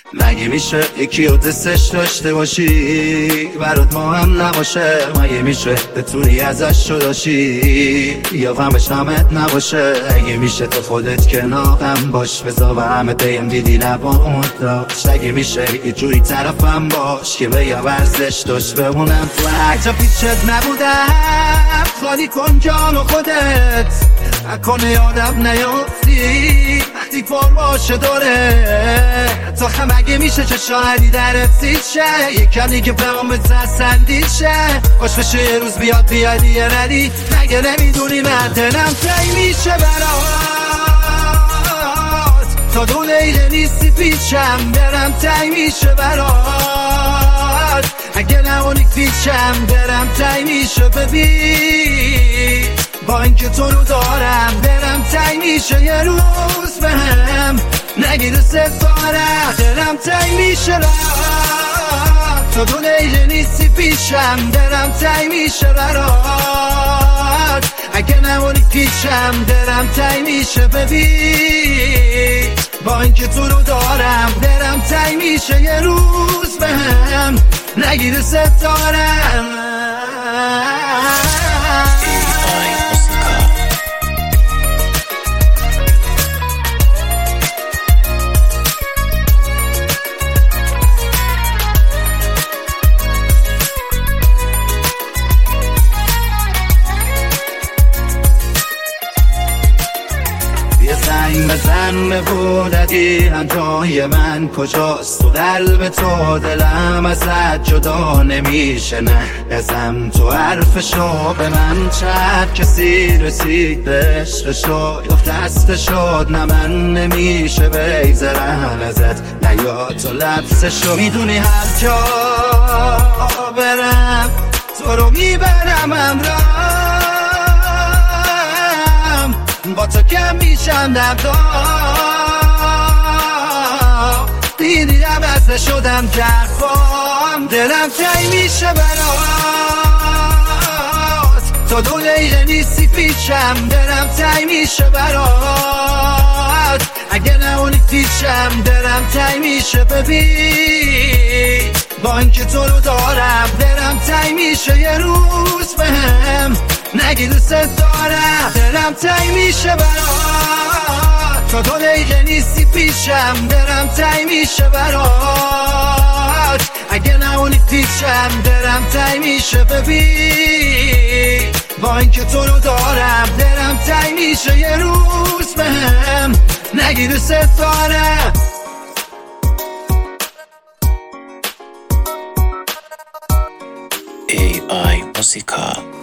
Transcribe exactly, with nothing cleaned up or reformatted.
مگه میشه یکی رو دستش داشته باشی برات مهم نباشه؟ مگه میشه بتونی ازش جداشی یا فهمش نامت نباشه؟ مگه میشه تو خودت کنارم باش بذار و همه بهم دیدی لبامون داشت؟ مگه میشه یه جوری طرفم باش که به یا ورزش داشت بمونم تو هرجا پیچت نبودم؟ خالی کن جان و خودت نکنه یادم نیافتی وقتی پر باشه داره تا خم مگه میشه چه شاهدی درت سید شه یک کلی که به من تسندید شه باش بشه یه روز بیاد بیادی یه ردی مگه نمیدونی من دلم تی میشه برات تا دو لیله نیستی پیچم برم تی میشه برات اگه نمونی پیچم برم تی میشه ببین با اینکه تو رو دارم برم تی میشه یه روز بهم نگیره ستاره دلم تی میشه رات تو دو لیله نیستی پیشم برم تی میشه برات اگه نمونی پیچم برم تی میشه ببین با اینکه تو رو دارم برم تی میشه یه روز بهم نگیره ستاره زنگ بزن به بوددی همجای من کجاست تو قلب تو دلم ازت جدا نمیشه نه ازم تو حرفشو به من چند کسی رسید به عشقشو گفت دسته شد نه من نمیشه بیزرم ازت نه یا تو لبسشو میدونی هر جا برم تو رو میبرم امرام با تو کم میشم دردام دیدیم از نشدم جرفام دلم تی میشه برات تا دو لیله نیستی پیچم برم تی میشه برات اگه نمونی پیچم برم تی میشه ببین با اینکه تو رو دارم برم تی میشه یه روز بهم نگی دوست دارم دلم تی میشه برات تا دو لیله نیستی پیشم برم تی میشه برات اگه نمونی پیچم برم تی میشه ببین با اینکه تو رو دارم برم تی میشه یه روز بهم نگی دوست دارم ای آی موسیقا